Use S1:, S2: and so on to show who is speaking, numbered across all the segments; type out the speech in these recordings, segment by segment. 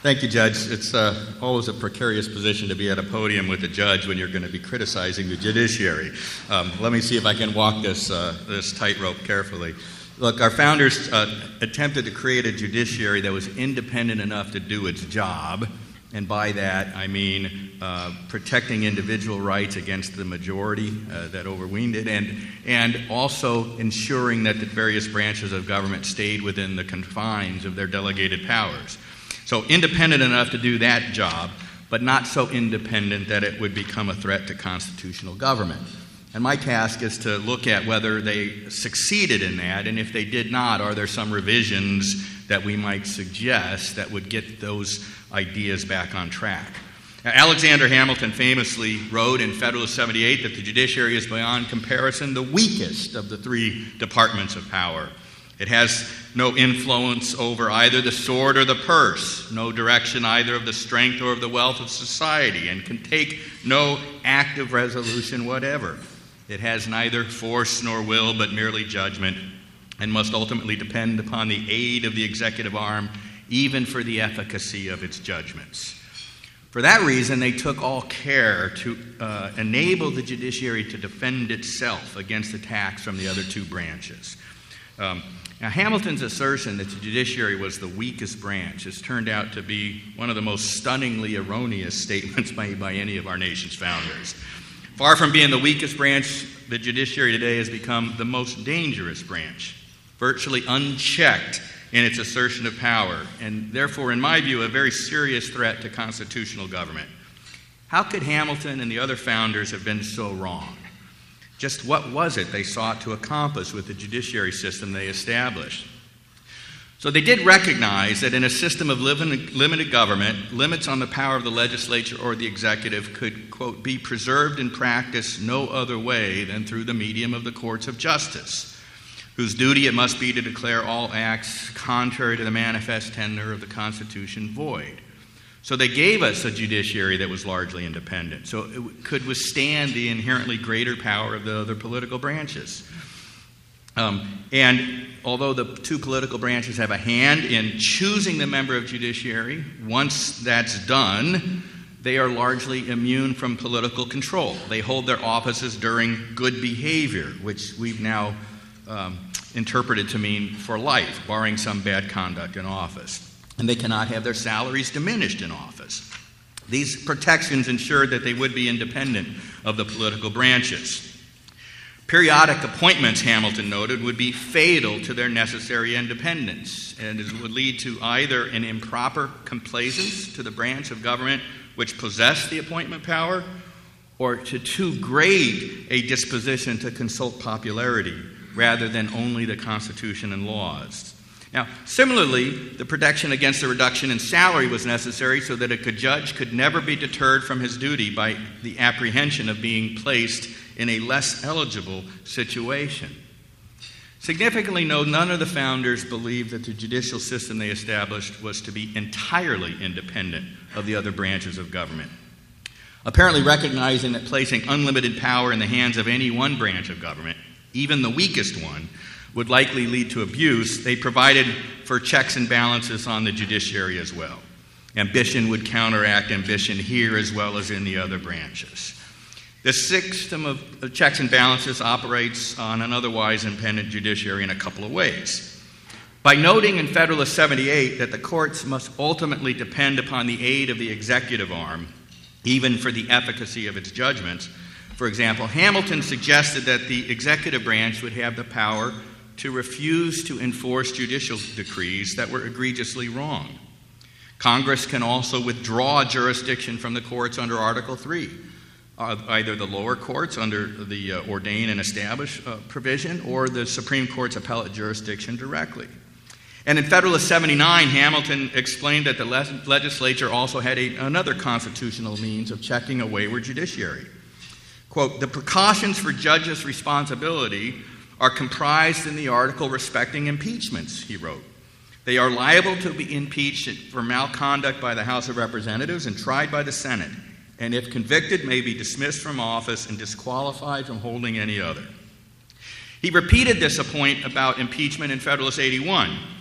S1: Thank you, Judge. It's always a precarious position to be at a podium with a judge when you're going to be criticizing the judiciary. Let me see if I can walk this tightrope carefully. Look, our founders attempted to create a judiciary that was independent enough to do its job, and by that I mean protecting individual rights against the majority that overweened it, and also ensuring that the various branches of government stayed within the confines of their delegated powers. So independent enough to do that job, but not so independent that it would become a threat to constitutional government. And my task is to look at whether they succeeded in that, and if they did not, are there some revisions that we might suggest that would get those ideas back on track. Now, Alexander Hamilton famously wrote in Federalist 78 that the judiciary is beyond comparison the weakest of the three departments of power. It has no influence over either the sword or the purse, no direction either of the strength or of the wealth of society, and can take no active resolution whatever. It has neither force nor will, but merely judgment, and must ultimately depend upon the aid of the executive arm, even for the efficacy of its judgments. For that reason, they took all care to enable the judiciary to defend itself against attacks from the other two branches. Now, Hamilton's assertion that the judiciary was the weakest branch has turned out to be one of the most stunningly erroneous statements made by any of our nation's founders. Far from being the weakest branch, the judiciary today has become the most dangerous branch, virtually unchecked in its assertion of power, and therefore, in my view, a very serious threat to constitutional government. How could Hamilton and the other founders have been so wrong? Just what was it they sought to accomplish with the judiciary system they established? So they did recognize that in a system of limited government, limits on the power of the legislature or the executive could, quote, be preserved in practice no other way than through the medium of the courts of justice, whose duty it must be to declare all acts contrary to the manifest tenor of the Constitution void. So they gave us a judiciary that was largely independent, so it could withstand the inherently greater power of the other political branches. And although the two political branches have a hand in choosing the member of judiciary, once that's done, they are largely immune from political control. They hold their offices during good behavior, which we've now interpreted to mean for life, barring some bad conduct in office. And they cannot have their salaries diminished in office. These protections ensured that they would be independent of the political branches. Periodic appointments, Hamilton noted, would be fatal to their necessary independence, and it would lead to either an improper complaisance to the branch of government which possessed the appointment power, or to too great a disposition to consult popularity rather than only the Constitution and laws. Now, similarly, the protection against the reduction in salary was necessary so that a judge could never be deterred from his duty by the apprehension of being placed in a less eligible situation. Significantly, none of the founders believed that the judicial system they established was to be entirely independent of the other branches of government. Apparently recognizing that placing unlimited power in the hands of any one branch of government, even the weakest one, would likely lead to abuse, they provided for checks and balances on the judiciary as well. Ambition would counteract ambition here as well as in the other branches. The system of checks and balances operates on an otherwise independent judiciary in a couple of ways. By noting in Federalist 78 that the courts must ultimately depend upon the aid of the executive arm, even for the efficacy of its judgments, for example, Hamilton suggested that the executive branch would have the power to refuse to enforce judicial decrees that were egregiously wrong. Congress can also withdraw jurisdiction from the courts under Article 3, either the lower courts under the ordain and establish provision or the Supreme Court's appellate jurisdiction directly. And in Federalist 79, Hamilton explained that the legislature also had another constitutional means of checking a wayward judiciary. Quote, the precautions for judges' responsibility are comprised in the article respecting impeachments, he wrote. They are liable to be impeached for malconduct by the House of Representatives and tried by the Senate, and if convicted, may be dismissed from office and disqualified from holding any other. He repeated this point about impeachment in Federalist 81.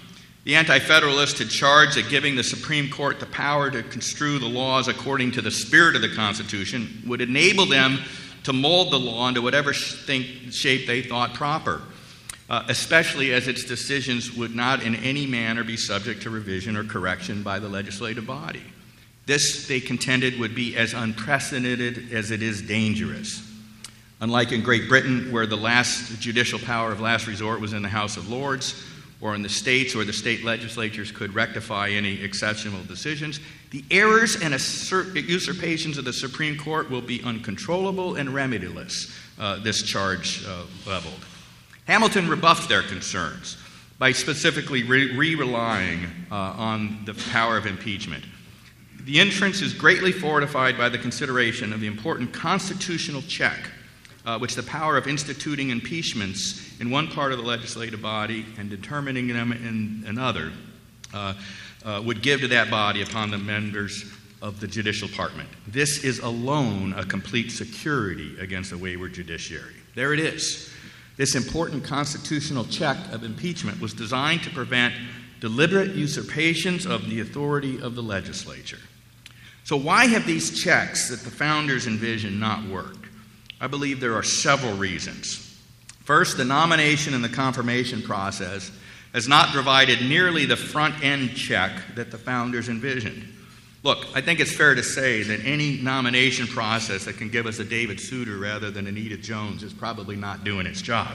S1: The Anti-Federalists had charged that giving the Supreme Court the power to construe the laws according to the spirit of the Constitution would enable them to mold the law into whatever shape they thought proper, especially as its decisions would not in any manner be subject to revision or correction by the legislative body. This, they contended, would be as unprecedented as it is dangerous. Unlike in Great Britain, where the last judicial power of last resort was in the House of Lords, or in the states where the state legislatures could rectify any exceptional decisions, the errors and usurpations of the Supreme Court will be uncontrollable and remediless, this charge leveled. Hamilton rebuffed their concerns by specifically relying on the power of impeachment. The entrance is greatly fortified by the consideration of the important constitutional check which the power of instituting impeachments in one part of the legislative body and determining them in another would give to that body upon the members of the judicial department. This is alone a complete security against a wayward judiciary. There it is. This important constitutional check of impeachment was designed to prevent deliberate usurpations of the authority of the legislature. So why have these checks that the founders envisioned not worked? I believe there are several reasons. First, the nomination and the confirmation process has not provided nearly the front-end check that the founders envisioned. Look, I think it's fair to say that any nomination process that can give us a David Souter rather than an Edith Jones is probably not doing its job.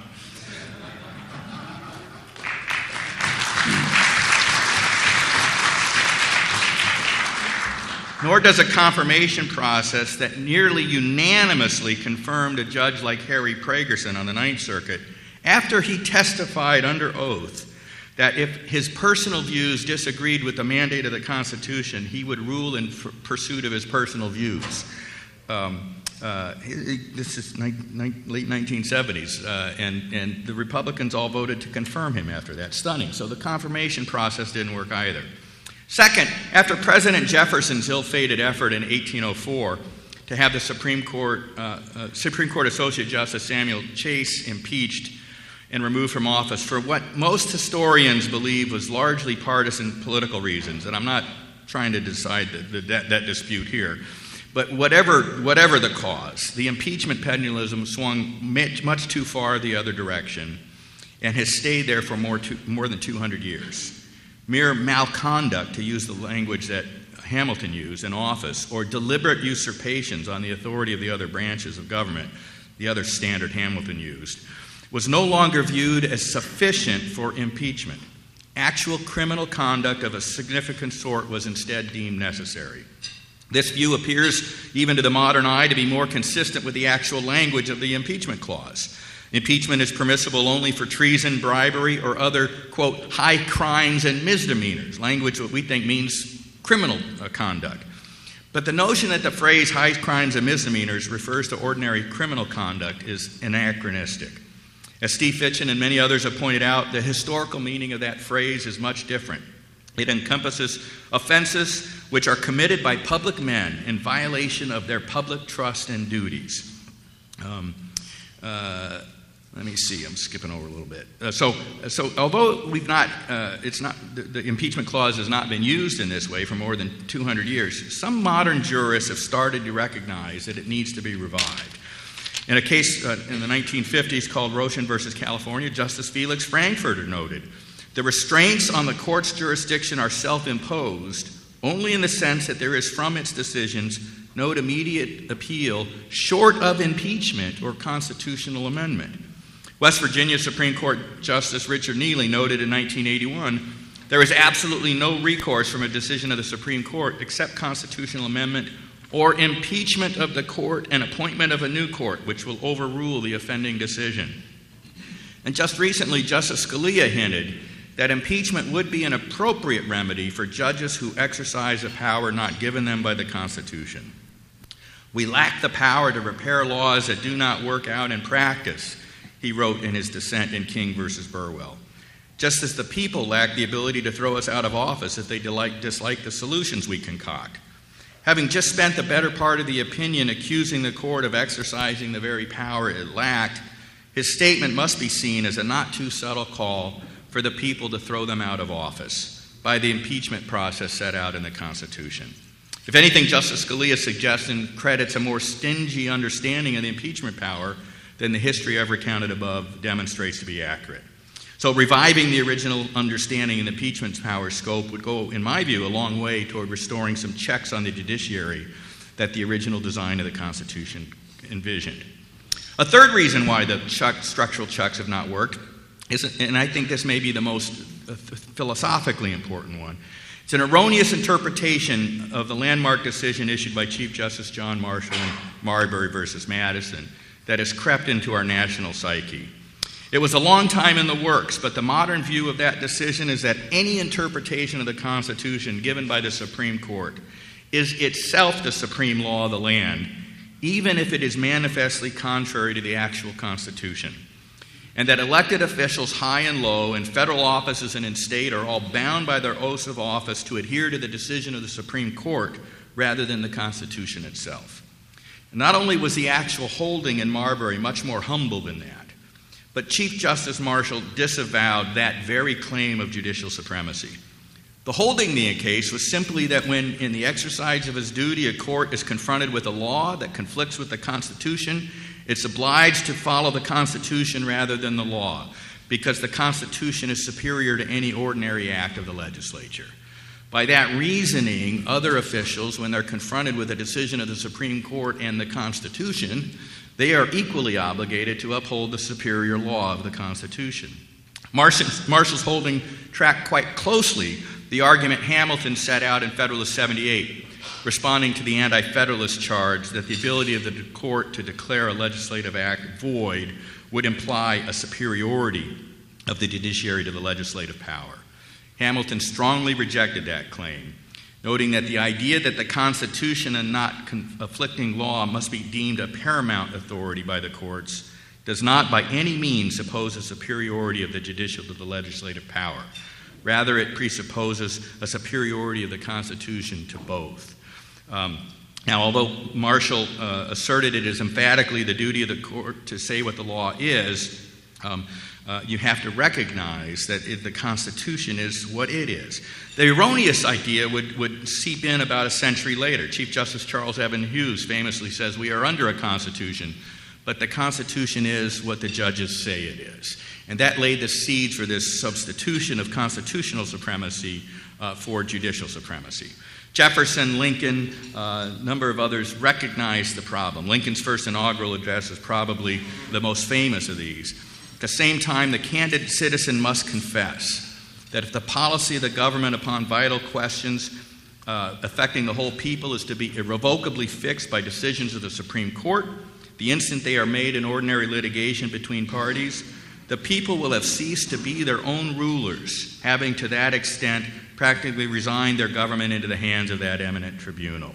S1: Nor does a confirmation process that nearly unanimously confirmed a judge like Harry Pragerson on the Ninth Circuit after he testified under oath that if his personal views disagreed with the mandate of the Constitution, he would rule in pursuit of his personal views. This is late 1970s, and the Republicans all voted to confirm him after that. Stunning. So the confirmation process didn't work either. Second, after President Jefferson's ill-fated effort in 1804 to have the Supreme Court Associate Justice Samuel Chase impeached and removed from office for what most historians believe was largely partisan political reasons, and I'm not trying to decide that dispute here, but whatever the cause, the impeachment pendulum swung much too far the other direction and has stayed there for more than 200 years. Mere malconduct, to use the language that Hamilton used in office, or deliberate usurpations on the authority of the other branches of government, the other standard Hamilton used, was no longer viewed as sufficient for impeachment. Actual criminal conduct of a significant sort was instead deemed necessary. This view appears, even to the modern eye, to be more consistent with the actual language of the impeachment clause. Impeachment is permissible only for treason, bribery, or other, quote, high crimes and misdemeanors, language that we think means criminal conduct. But the notion that the phrase high crimes and misdemeanors refers to ordinary criminal conduct is anachronistic. As Steve Fitchen and many others have pointed out, the historical meaning of that phrase is much different. It encompasses offenses which are committed by public men in violation of their public trust and duties. Let me see. I'm skipping over a little bit. So although the impeachment clause has not been used in this way for more than 200 years, some modern jurists have started to recognize that it needs to be revived. In a case in the 1950s called Roshan versus California, Justice Felix Frankfurter noted, the restraints on the court's jurisdiction are self-imposed only in the sense that there is from its decisions no immediate appeal short of impeachment or constitutional amendment. West Virginia Supreme Court Justice Richard Neely noted in 1981, there is absolutely no recourse from a decision of the Supreme Court except constitutional amendment or impeachment of the court and appointment of a new court, which will overrule the offending decision. And just recently, Justice Scalia hinted that impeachment would be an appropriate remedy for judges who exercise a power not given them by the Constitution. We lack the power to repair laws that do not work out in practice, he wrote in his dissent in King versus Burwell. Just as the people lack the ability to throw us out of office if they dislike the solutions we concoct. Having just spent the better part of the opinion accusing the court of exercising the very power it lacked, his statement must be seen as a not too subtle call for the people to throw them out of office by the impeachment process set out in the Constitution. If anything, Justice Scalia's suggestion credits a more stingy understanding of the impeachment power than the history I've recounted above demonstrates to be accurate. So reviving the original understanding of the impeachment power scope would go, in my view, a long way toward restoring some checks on the judiciary that the original design of the Constitution envisioned. A third reason why the structural checks have not worked is, and I think this may be the most philosophically important one, it's an erroneous interpretation of the landmark decision issued by Chief Justice John Marshall in Marbury versus Madison that has crept into our national psyche. It was a long time in the works, but the modern view of that decision is that any interpretation of the Constitution given by the Supreme Court is itself the supreme law of the land, even if it is manifestly contrary to the actual Constitution, and that elected officials high and low in federal offices and in state are all bound by their oaths of office to adhere to the decision of the Supreme Court rather than the Constitution itself. And not only was the actual holding in Marbury much more humble than that, but Chief Justice Marshall disavowed that very claim of judicial supremacy. The holding in the case was simply that when, in the exercise of his duty, a court is confronted with a law that conflicts with the Constitution, it's obliged to follow the Constitution rather than the law, because the Constitution is superior to any ordinary act of the legislature. By that reasoning, other officials, when they're confronted with a decision of the Supreme Court and the Constitution, they are equally obligated to uphold the superior law of the Constitution. Marshall's holding tracked quite closely the argument Hamilton set out in Federalist 78, responding to the anti-federalist charge that the ability of the court to declare a legislative act void would imply a superiority of the judiciary to the legislative power. Hamilton strongly rejected that claim, noting that the idea that the Constitution and not conflicting law must be deemed a paramount authority by the courts does not by any means suppose a superiority of the judicial to the legislative power. Rather, it presupposes a superiority of the Constitution to both. Now, although Marshall asserted it is emphatically the duty of the court to say what the law is, you have to recognize that the Constitution is what it is. The erroneous idea would seep in about a century later. Chief Justice Charles Evan Hughes famously says, "We are under a Constitution, but the Constitution is what the judges say it is." And that laid the seeds for this substitution of constitutional supremacy for judicial supremacy. Jefferson, Lincoln, a number of others recognized the problem. Lincoln's first inaugural address is probably the most famous of these. At the same time, the candid citizen must confess that if the policy of the government upon vital questions affecting the whole people is to be irrevocably fixed by decisions of the Supreme Court, the instant they are made in ordinary litigation between parties, the people will have ceased to be their own rulers, having to that extent practically resigned their government into the hands of that eminent tribunal.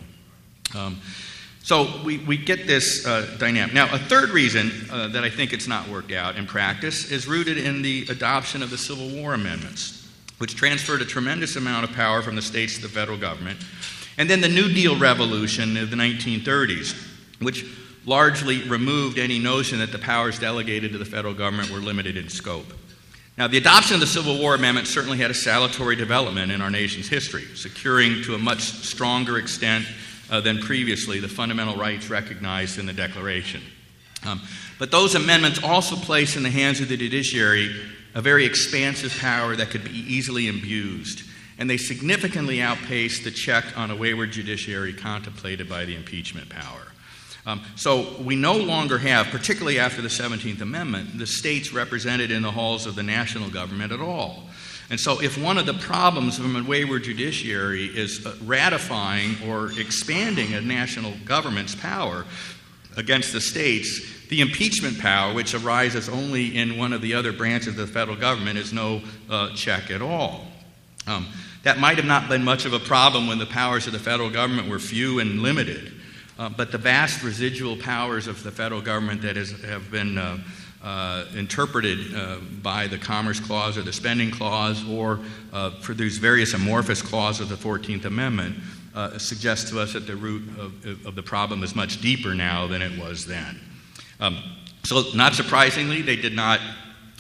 S1: So we get this dynamic. Now, a third reason that I think it's not worked out in practice is rooted in the adoption of the Civil War amendments, which transferred a tremendous amount of power from the states to the federal government, and then the New Deal revolution of the 1930s, which largely removed any notion that the powers delegated to the federal government were limited in scope. Now, the adoption of the Civil War Amendment certainly had a salutary development in our nation's history, securing to a much stronger extent than previously the fundamental rights recognized in the Declaration. But those amendments also placed in the hands of the judiciary a very expansive power that could be easily abused, and they significantly outpaced the check on a wayward judiciary contemplated by the impeachment power. So we no longer have, particularly after the 17th Amendment, the states represented in the halls of the national government at all. And so if one of the problems of a wayward judiciary is ratifying or expanding a national government's power against the states, the impeachment power, which arises only in one of the other branches of the federal government, is no check at all. That might have not been much of a problem when the powers of the federal government were few and limited. But the vast residual powers of the federal government that have been interpreted by the Commerce Clause or the Spending Clause or for these various amorphous clauses of the 14th Amendment suggests to us that the root of the problem is much deeper now than it was then. So not surprisingly, they did not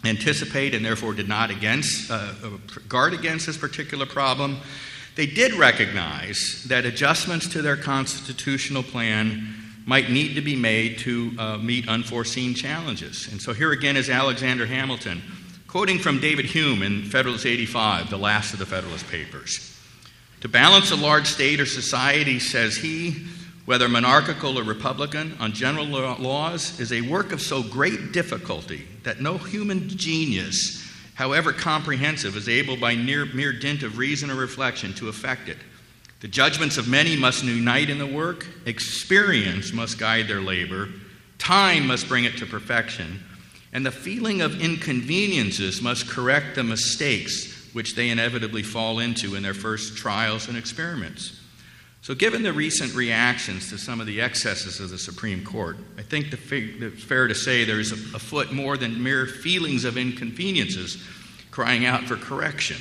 S1: anticipate and therefore did not guard against this particular problem, they did recognize that adjustments to their constitutional plan might need to be made to meet unforeseen challenges. And so here again is Alexander Hamilton, quoting from David Hume in Federalist 85, the last of the Federalist Papers. To balance a large state or society, says he, whether monarchical or republican, on general laws, is a work of so great difficulty that no human genius, however comprehensive, is able by mere dint of reason or reflection to effect it. The judgments of many must unite in the work, experience must guide their labor, time must bring it to perfection, and the feeling of inconveniences must correct the mistakes which they inevitably fall into in their first trials and experiments. So given the recent reactions to some of the excesses of the Supreme Court, I think it's fair to say there is afoot more than mere feelings of inconveniences crying out for correction.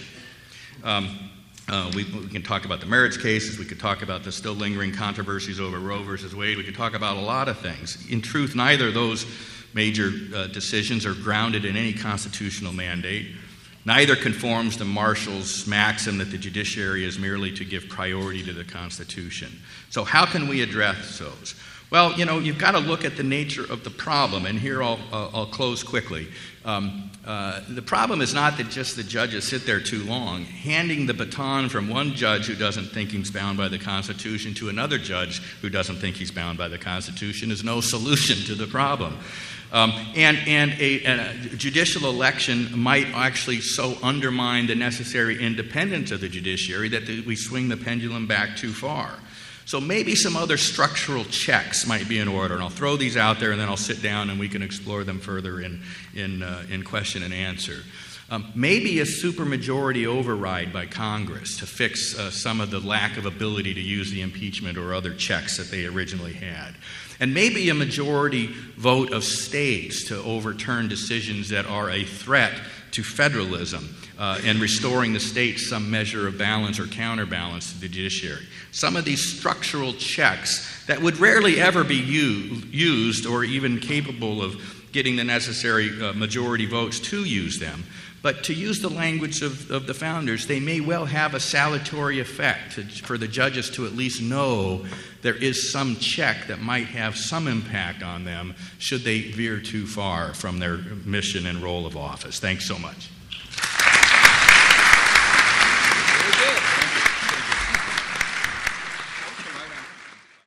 S1: We can talk about the merits cases. We could talk about the still lingering controversies over Roe versus Wade. We could talk about a lot of things. In truth, neither of those major decisions are grounded in any constitutional mandate. Neither conforms to Marshall's maxim that the judiciary is merely to give priority to the Constitution. So how can we address those? Well, you've got to look at the nature of the problem, and here I'll close quickly. The problem is not that just the judges sit there too long. Handing the baton from one judge who doesn't think he's bound by the Constitution to another judge who doesn't think he's bound by the Constitution is no solution to the problem. And a judicial election might actually so undermine the necessary independence of the judiciary that we swing the pendulum back too far. So maybe some other structural checks might be in order, and I'll throw these out there, and then I'll sit down and we can explore them further in question and answer. Maybe a supermajority override by Congress to fix some of the lack of ability to use the impeachment or other checks that they originally had. And maybe a majority vote of states to overturn decisions that are a threat to federalism and restoring the states some measure of balance or counterbalance to the judiciary. Some of these structural checks that would rarely ever be used or even capable of getting the necessary majority votes to use them. But to use the language of the founders, they may well have a salutary effect for the judges to at least know there is some check that might have some impact on them should they veer too far from their mission and role of office. Thanks so much.